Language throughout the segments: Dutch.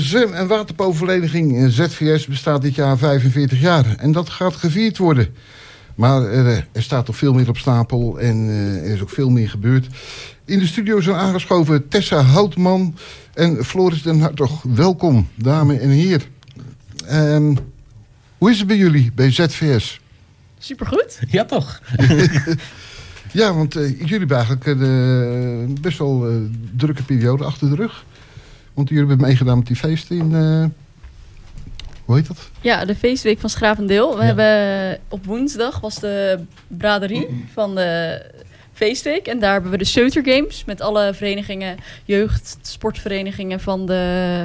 Zwem- en waterpoolvereniging ZVS bestaat dit jaar 45 jaar. En dat gaat gevierd worden. Maar er staat nog veel meer op stapel en er is ook veel meer gebeurd. In de studio zijn aangeschoven Tessa Houtman en Floris den Hartog. Welkom, dames en heren. Hoe is het bij jullie, bij ZVS? Supergoed. Ja, toch? Ja, want jullie hebben eigenlijk best wel drukke periode achter de rug. Want jullie hebben meegedaan met die feesten in... hoe heet dat? Ja, de feestweek van Schrapendeel. We hebben op woensdag was de braderie van de feestweek. En daar hebben we de Söter Games met alle verenigingen, jeugd, sportverenigingen van de...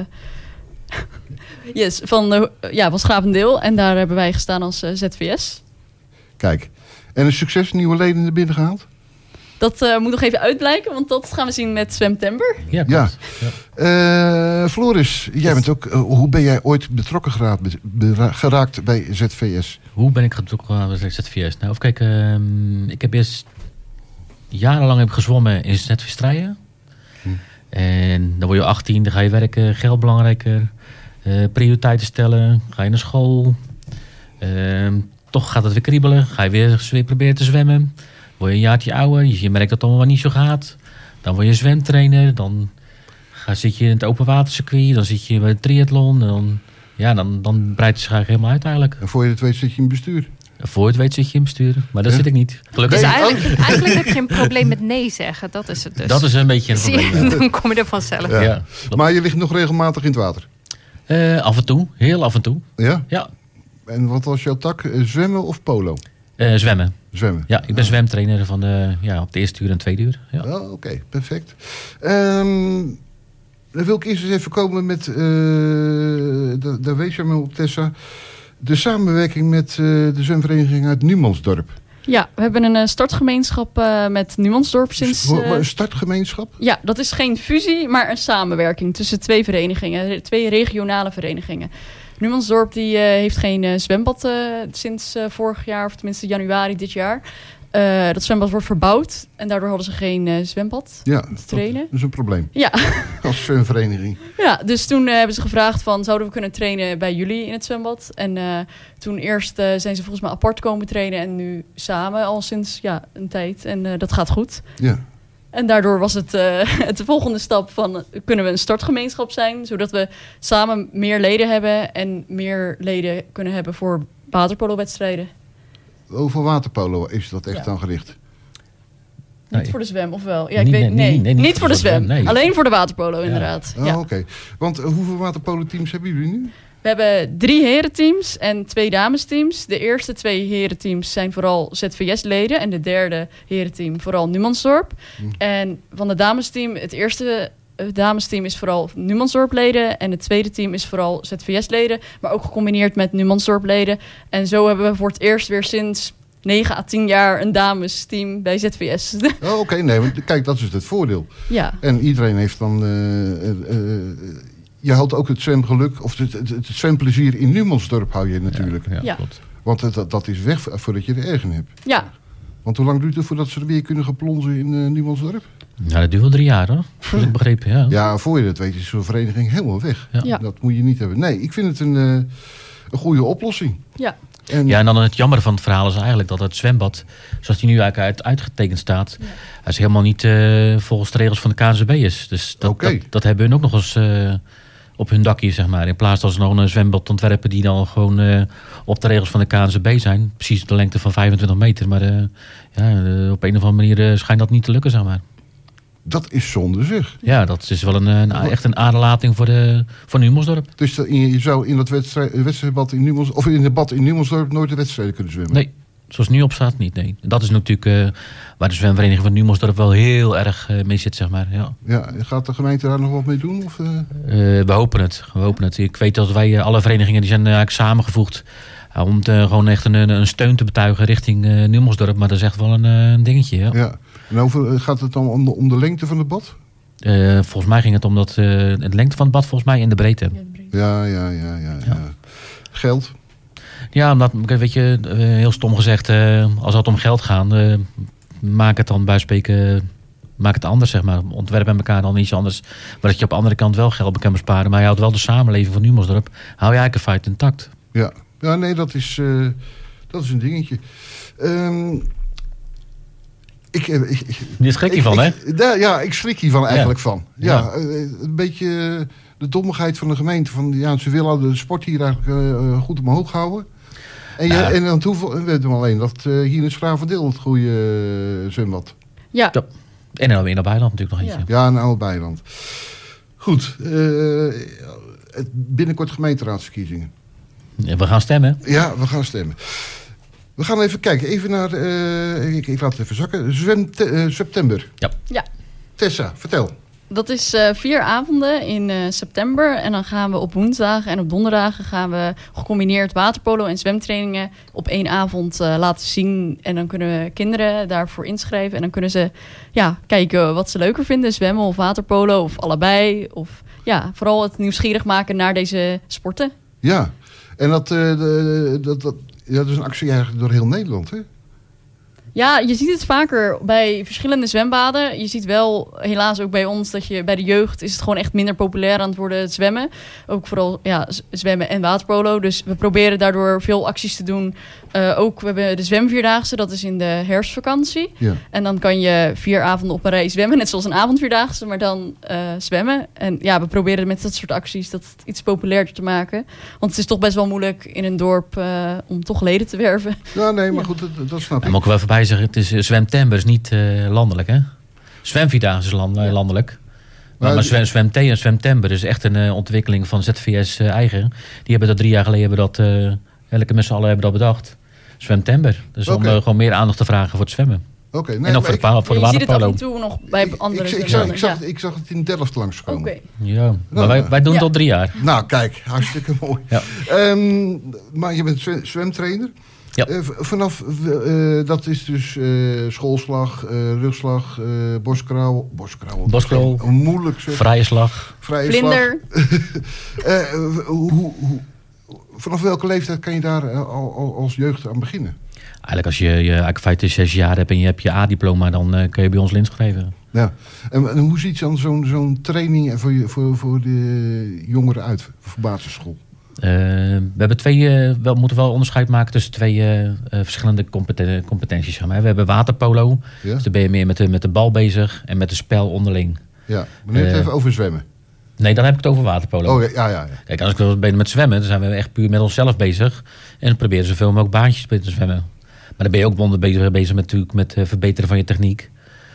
van Schrapendeel. En daar hebben wij gestaan als ZVS. Kijk, en een succes, nieuwe leden er binnen gehaald? Dat moet nog even uitblijken, want dat gaan we zien met Zwemtember. Ja. Floris, jij bent ook, hoe ben jij ooit betrokken geraakt bij ZVS? Hoe ben ik betrokken bij ZVS? Nou, kijk, ik heb eerst jarenlang gezwommen in zwemstrijden. En dan word je 18, dan ga je werken, geld belangrijker, prioriteiten stellen, ga je naar school. Toch gaat het weer kriebelen, ga je weer proberen te zwemmen. Word je een jaartje ouder, je merkt dat het allemaal niet zo gaat. Dan word je zwemtrainer, dan zit je in het open watercircuit, dan zit je bij de triathlon. Dan breidt het zich eigenlijk helemaal uit eigenlijk. En voor je het weet zit je in bestuur? Voor je het weet zit je in bestuur, maar dat zit ik niet. Gelukkig. Dus eigenlijk heb je een probleem met nee zeggen, dat is het dus. Dat is een beetje een probleem. Dan kom je er vanzelf. Ja. Maar je ligt nog regelmatig in het water? Af en toe, heel af en toe. Ja? Ja. En wat was jouw tak? Zwemmen of polo? Zwemmen. Zwemmen. Ja, ik ben zwemtrainer van op de eerste uur en tweede uur. Ja. Oh, oké, perfect. Dan wil ik eerst eens even komen met, daar wees je me op, Tessa, de samenwerking met de zwemvereniging uit Numansdorp. Ja, we hebben een startgemeenschap met Numansdorp sinds... Een startgemeenschap? Ja, dat is geen fusie, maar een samenwerking tussen twee verenigingen, twee regionale verenigingen. Numansdorp die heeft geen zwembad sinds vorig jaar, of tenminste januari dit jaar. Dat zwembad wordt verbouwd en daardoor hadden ze geen zwembad te trainen. Dat is een probleem. Ja. Als zwemvereniging. Ja, dus toen hebben ze gevraagd van, zouden we kunnen trainen bij jullie in het zwembad? En toen eerst zijn ze volgens mij apart komen trainen en nu samen al sinds een tijd. En dat gaat goed. Ja. En daardoor was het de volgende stap van, kunnen we een startgemeenschap zijn, zodat we samen meer leden hebben en meer leden kunnen hebben voor waterpolo-wedstrijden. Over waterpolo is dat echt aan gericht? Niet voor de zwem, of wel? Ja, nee, niet voor de zwem. Nee. Alleen voor de waterpolo, inderdaad. Oh, ja. Oké. Want hoeveel waterpolo-teams hebben jullie nu? We hebben 3 herenteams en 2 damesteams. De eerste 2 herenteams zijn vooral ZVS-leden en de derde herenteam vooral Numansdorp. En van de damesteam, het eerste damesteam is vooral Numansdorp-leden en het tweede team is vooral ZVS-leden, maar ook gecombineerd met Numansdorp-leden. En zo hebben we voor het eerst weer sinds 9 à 10 jaar een damesteam bij ZVS. Oh, oké. Nee, want kijk, dat is het voordeel. Ja. En iedereen heeft dan... je houdt ook het zwemgeluk, of het zwemplezier in Numansdorp hou je natuurlijk. Ja, klopt. Want dat is weg voordat je er ergens hebt. Ja. Want hoe lang duurt het voordat ze er weer kunnen gaan plonzen in Numansdorp? Ja, dat duurt wel 3 jaar hoor. Dat ik begrepen, ja. Ja, voor je dat weet is zo'n vereniging helemaal weg. Ja. Dat moet je niet hebben. Nee, ik vind het een goede oplossing. Ja. En dan het jammer van het verhaal is eigenlijk dat het zwembad, zoals die nu eigenlijk uitgetekend staat, hij is helemaal niet volgens de regels van de KNZB is. Dus dat hebben hun ook nog eens op hun dakje, zeg maar. In plaats dat ze nog een zwembad ontwerpen die dan gewoon op de regels van de KNZB zijn. Precies de lengte van 25 meter. Maar op een of andere manier schijnt dat niet te lukken, zeg maar. Dat is zonde zeg. Ja, dat is wel echt een aderlating voor Numansdorp. Dus je zou in dat wedstrijdbad in Numansdorp, of in het bad in Numansdorp nooit de wedstrijden kunnen zwemmen? Nee, zoals het nu op staat niet, nee. Dat is natuurlijk waar de zwemvereniging van Numansdorp wel heel erg mee zit, zeg maar. Ja, gaat de gemeente daar nog wat mee doen? Of, we hopen het. Ik weet dat wij, alle verenigingen, die zijn eigenlijk samengevoegd om gewoon echt een steun te betuigen richting Numansdorp. Maar dat is echt wel een dingetje, ja. En gaat het dan om de lengte van het bad? Volgens mij ging het om de lengte van het bad, volgens mij, en de breedte. Ja. Geld? Ja, omdat, weet je, heel stom gezegd, als het om geld gaat, maak het dan bij spreken Maak het anders, zeg maar. Ontwerp met elkaar dan iets anders. Maar dat je op de andere kant wel geld kan besparen. Maar je houdt wel de samenleving van Numansdorp. Hou je eigen feit intact. Ja, nee, dat is een dingetje. Je schrik hiervan, hè? Ja, ik schrik hiervan eigenlijk van. Ja, een beetje de dommigheid van de gemeente. Ze willen de sport hier eigenlijk goed omhoog houden. En dan weten we alleen dat hier in Schravendeel het goede zwembad. Ja. En dan weer naar Bijland natuurlijk nog eentje. Ja, naar Bijland. Goed. Binnenkort gemeenteraadsverkiezingen. Ja, we gaan stemmen. Ja, we gaan stemmen. We gaan even kijken. Even naar... ik laat het even zakken. September. Ja. Tessa, vertel. Dat is 4 avonden in september. En dan gaan we op woensdagen en op donderdagen gaan we gecombineerd waterpolo en zwemtrainingen op 1 avond laten zien. En dan kunnen kinderen daarvoor inschrijven. En dan kunnen ze kijken wat ze leuker vinden. Zwemmen of waterpolo of allebei. Of vooral het nieuwsgierig maken naar deze sporten. Ja, en dat is een actie eigenlijk door heel Nederland, hè? Ja, je ziet het vaker bij verschillende zwembaden. Je ziet wel, helaas ook bij ons, dat je bij de jeugd is het gewoon echt minder populair aan het worden, het zwemmen. Ook vooral zwemmen en waterpolo. Dus we proberen daardoor veel acties te doen. We hebben de zwemvierdaagse, dat is in de herfstvakantie. Ja. En dan kan je 4 avonden op een rij zwemmen, net zoals een avondvierdaagse, maar dan zwemmen. En we proberen met dat soort acties dat iets populairder te maken. Want het is toch best wel moeilijk in een dorp om toch leden te werven. Ja, nee, maar goed, dat snap ik. En moet ik wel even bij zeggen, het is zwemtember is niet landelijk, hè? Zwemvierdaagse is landelijk. Maar zwemthee en zwemtember is echt een ontwikkeling van ZVS eigen. Die hebben dat 3 jaar geleden elke met z'n allen hebben dat bedacht. Zwemtember. Dus om gewoon meer aandacht te vragen voor het zwemmen. Nee, en ook voor de waterpolo. Je ziet het af en toe nog bij andere ik zag het in Delft langskomen. Okay. Ja, maar wij doen het al 3 jaar. Nou, kijk, hartstikke mooi. Ja. Maar je bent zwemtrainer. Ja. Vanaf, dat is dus schoolslag, rugslag, borstkrauw. Moeilijk zeg. Vrije slag. Vlinder. Vanaf welke leeftijd kan je daar als jeugd aan beginnen? Eigenlijk als je eigenlijk feitelijk 6 jaar hebt en je hebt je A-diploma, dan kun je bij ons inschrijven. Ja. En hoe ziet dan zo'n training voor de jongeren uit, voor basisschool? We hebben we moeten wel onderscheid maken tussen 2 verschillende competenties. Zeg maar. We hebben waterpolo, dus dan ben je meer met de bal bezig en met het spel onderling. Ja, maar nu even over zwemmen. Nee, dan heb ik het over waterpolo. Oh, ja. Kijk, als ik ben met zwemmen, dan zijn we echt puur met onszelf bezig. En dan proberen we zoveel mogelijk baantjes te zwemmen. Maar dan ben je ook bezig met het verbeteren van je techniek.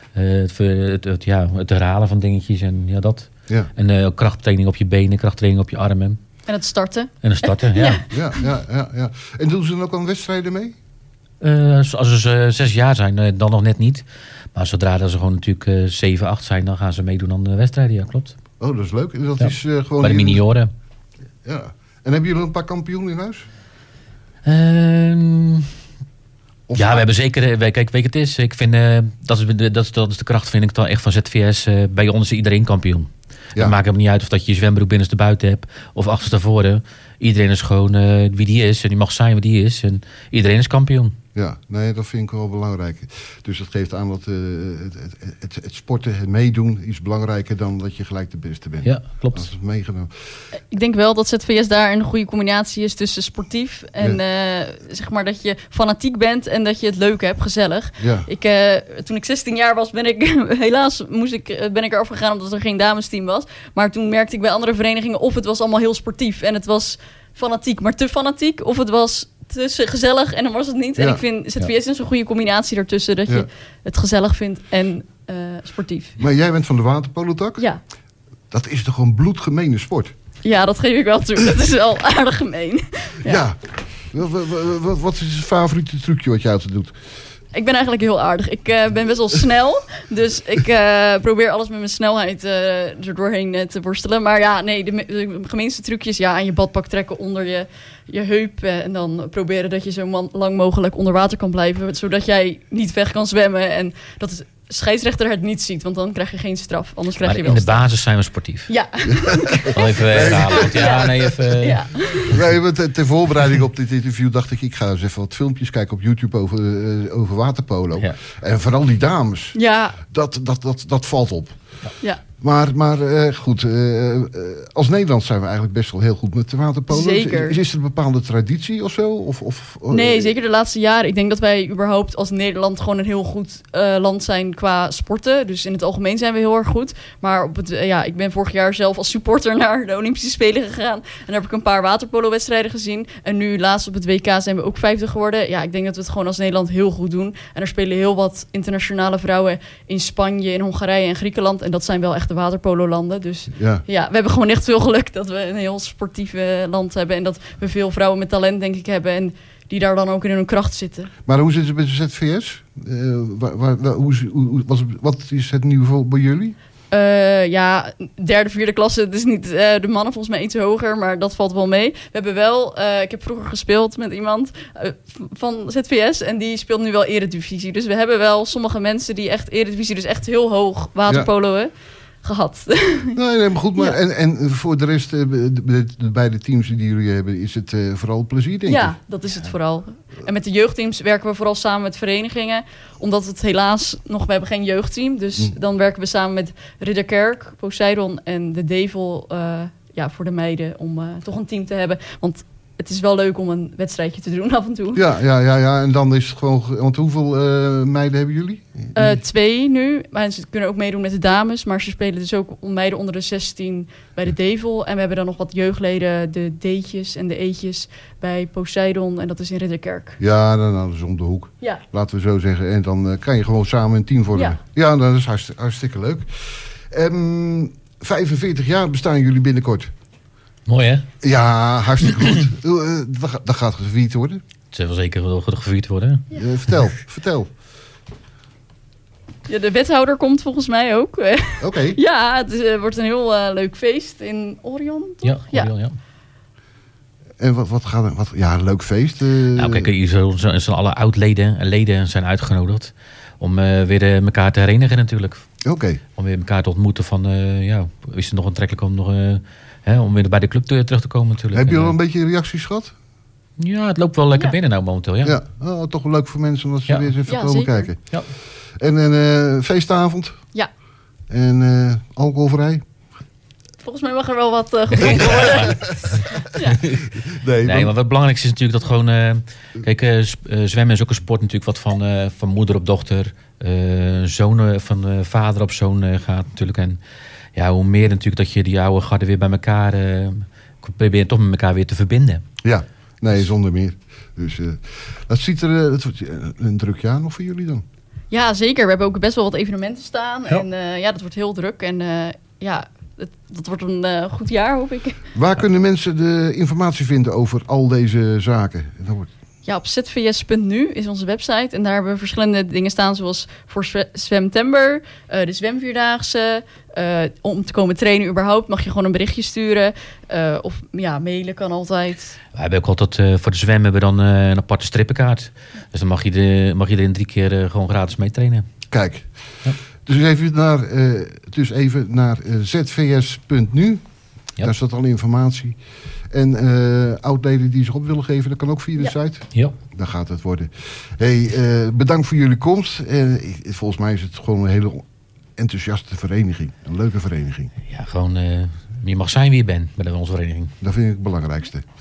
Het herhalen van dingetjes en dat. Ja. En krachttraining op je benen, krachttraining op je armen. En het starten. Ja. En doen ze dan ook aan wedstrijden mee? Als ze 6 jaar zijn, dan nog net niet. Maar zodra dat ze gewoon natuurlijk 7, 8 zijn, dan gaan ze meedoen aan de wedstrijden. Ja, klopt. Oh, dat is leuk. En dat is gewoon bij de minioren. Ja. En hebben jullie een paar kampioenen in huis? We hebben zeker... Kijk, weet het is. Ik vind, dat is de kracht, vind ik dan echt van ZVS. Bij ons is iedereen kampioen. Ja. Het maakt hem niet uit of dat je zwembroek binnenste buiten hebt of achterstevoren. Iedereen is gewoon wie die is en die mag zijn wie die is. En iedereen is kampioen. Ja, nee, dat vind ik wel belangrijk. Dus dat geeft aan dat het sporten, het meedoen is belangrijker dan dat je gelijk de beste bent. Ja, klopt. Dat is meegenomen. Ik denk wel dat ZVS daar een goede combinatie is tussen sportief en zeg maar dat je fanatiek bent en dat je het leuk hebt, gezellig. Ja. Toen ik 16 jaar was, ben ik erover gegaan omdat er geen damesteam was. Maar toen merkte ik bij andere verenigingen of het was allemaal heel sportief en het was fanatiek, maar te fanatiek, of het was te gezellig en dan was het niet. Ja. En ik vind ZVS is een goede combinatie daartussen, dat je het gezellig vindt en sportief. Maar jij bent van de waterpolotak? Ja. Dat is toch een bloedgemene sport? Ja, dat geef ik wel toe. Dat is wel aardig gemeen. Ja. Wat is het favoriete trucje wat jij altijd doet? Ik ben eigenlijk heel aardig. Ik ben best wel snel. Dus ik probeer alles met mijn snelheid er doorheen te worstelen. Maar ja, nee, de gemeenste trucjes aan je badpak trekken onder je heup. En dan proberen dat je zo lang mogelijk onder water kan blijven. Zodat jij niet weg kan zwemmen. En dat scheidsrechter het niet ziet. Want dan krijg je geen straf. Anders krijg Maar je in wel de basis zijn we sportief. Ja. Al even herhalen. Want Ja. Nee, ter voorbereiding op dit interview dacht ik ga eens even wat filmpjes kijken op YouTube over waterpolo. Ja. En vooral die dames. Ja. Dat valt op. Ja. Maar goed, als Nederland zijn we eigenlijk best wel heel goed met de waterpolo. Zeker. Is er een bepaalde traditie of zo? Nee, zeker de laatste jaren. Ik denk dat wij überhaupt als Nederland gewoon een heel goed land zijn qua sporten. Dus in het algemeen zijn we heel erg goed. Maar ik ben vorig jaar zelf als supporter naar de Olympische Spelen gegaan. En daar heb ik een paar waterpolo-wedstrijden gezien. En nu laatst op het WK zijn we ook 5e geworden. Ja, ik denk dat we het gewoon als Nederland heel goed doen. En er spelen heel wat internationale vrouwen in Spanje, in Hongarije en Griekenland. En dat zijn wel echt de waterpolo-landen. Dus ja, we hebben gewoon echt veel geluk dat we een heel sportief land hebben. En dat we veel vrouwen met talent, denk ik, hebben. En die daar dan ook in hun kracht zitten. Maar hoe zit het met de ZVS? Wat is het niveau bij jullie? Derde, vierde klasse. Het is niet de mannen volgens mij iets hoger, maar dat valt wel mee. We hebben wel, ik heb vroeger gespeeld met iemand van ZVS en die speelt nu wel eredivisie. Dus we hebben wel sommige mensen die echt eredivisie, dus echt heel hoog waterpoloen gehad. Nee, maar goed. Maar, en voor de rest, de beide teams die jullie hebben, is het vooral plezier, denk ik? Ja, dat is het vooral. En met de jeugdteams werken we vooral samen met verenigingen. Omdat het helaas we hebben geen jeugdteam. Dus dan werken we samen met Ridderkerk, Poseidon en de Devel voor de meiden. Om toch een team te hebben. Want het is wel leuk om een wedstrijdje te doen af en toe. Ja. En dan is het gewoon... Want hoeveel meiden hebben jullie? 2 nu. Maar ze kunnen ook meedoen met de dames. Maar ze spelen dus ook meiden onder de 16 bij de Devel. En we hebben dan nog wat jeugdleden, de D'tjes en de E'tjes bij Poseidon. En dat is in Ridderkerk. Ja, dat is om de hoek. Ja. Laten we zo zeggen. En dan kan je gewoon samen een team vormen. Ja, dat is hartstikke leuk. 45 jaar bestaan jullie binnenkort. Mooi, hè? Ja, hartstikke goed. Dat gaat gevierd worden. Het zal wel zeker wel gevierd worden. Ja. Vertel. Ja, de wethouder komt volgens mij ook. Oké. Ja, het wordt een heel leuk feest in Orion, toch? Ja, Orion, ja. En wat gaat er? Ja, een leuk feest. Nou, kijk, hier zijn alle oud-leden en leden zijn uitgenodigd om weer elkaar te herenigen natuurlijk. Oké. Om weer elkaar te ontmoeten van, is het nog aantrekkelijk om nog... om weer bij de club terug te komen natuurlijk. Heb je al een beetje reacties gehad? Ja, het loopt wel lekker binnen nou momenteel, ja. Ja, toch wel leuk voor mensen omdat ze weer eens even komen zeker. kijken. Ja. En een feestavond? Ja. En alcoholvrij? Volgens mij mag er wel wat gedronken worden. Nee, maar wat belangrijkste is natuurlijk dat gewoon... zwemmen is ook een sport natuurlijk wat van moeder op dochter... van vader op zoon gaat natuurlijk. En ja, hoe meer natuurlijk dat je die oude garde weer bij elkaar... probeert toch met elkaar weer te verbinden. Ja, nee, zonder meer. Dus dat ziet er... Het wordt een druk jaar nog voor jullie dan? Ja, zeker. We hebben ook best wel wat evenementen staan. Ja. En dat wordt heel druk. En dat wordt een goed jaar, hoop ik. Waar kunnen mensen de informatie vinden over al deze zaken? Ja, op zvs.nu is onze website. En daar hebben we verschillende dingen staan, zoals voor Zwemtember, de zwemvierdaagse. Om te komen trainen überhaupt mag je gewoon een berichtje sturen. Of mailen kan altijd. We hebben ook altijd voor de zwemmen hebben we dan een aparte strippenkaart. Dus dan mag je erin 3 keer gewoon gratis mee trainen. Kijk. Ja. Dus even naar zvs.nu. Ja. Daar staat al informatie. En oudleden die zich op willen geven, dat kan ook via de site. Ja. Dan gaat het worden. Hey, bedankt voor jullie komst. Volgens mij is het gewoon een hele enthousiaste vereniging. Een leuke vereniging. Ja, gewoon je mag zijn wie je bent bij onze vereniging. Dat vind ik het belangrijkste.